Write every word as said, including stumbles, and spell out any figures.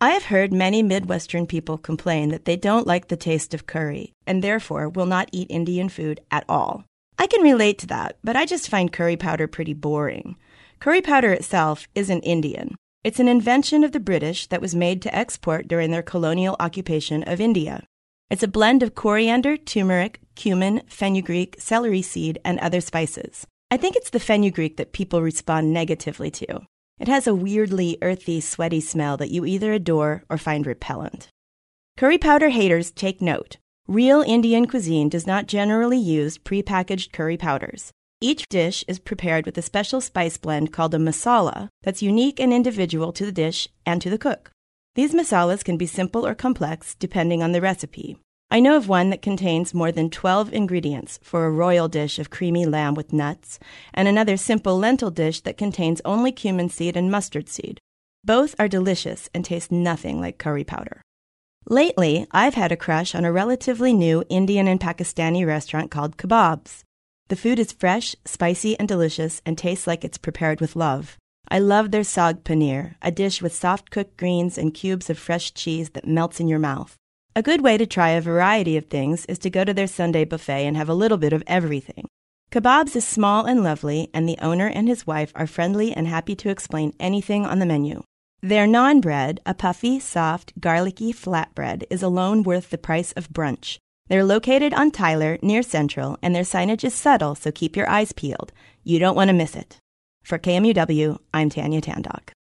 I have heard many Midwestern people complain that they don't like the taste of curry and therefore will not eat Indian food at all. I can relate to that, but I just find curry powder pretty boring. Curry powder itself isn't Indian. It's an invention of the British that was made to export during their colonial occupation of India. It's a blend of coriander, turmeric, cumin, fenugreek, celery seed, and other spices. I think it's the fenugreek that people respond negatively to. It has a weirdly earthy, sweaty smell that you either adore or find repellent. Curry powder haters, take note. Real Indian cuisine does not generally use prepackaged curry powders. Each dish is prepared with a special spice blend called a masala that's unique and individual to the dish and to the cook. These masalas can be simple or complex depending on the recipe. I know of one that contains more than twelve ingredients for a royal dish of creamy lamb with nuts, and another simple lentil dish that contains only cumin seed and mustard seed. Both are delicious and taste nothing like curry powder. Lately, I've had a crush on a relatively new Indian and Pakistani restaurant called Kebabs. The food is fresh, spicy, and delicious, and tastes like it's prepared with love. I love their saag paneer, a dish with soft-cooked greens and cubes of fresh cheese that melts in your mouth. A good way to try a variety of things is to go to their Sunday buffet and have a little bit of everything. Kebabs is small and lovely, and the owner and his wife are friendly and happy to explain anything on the menu. Their naan bread, a puffy, soft, garlicky flatbread, is alone worth the price of brunch. They're located on Tyler, near Central, and their signage is subtle, so keep your eyes peeled. You don't want to miss it. For K M U W, I'm Tanya Tandock.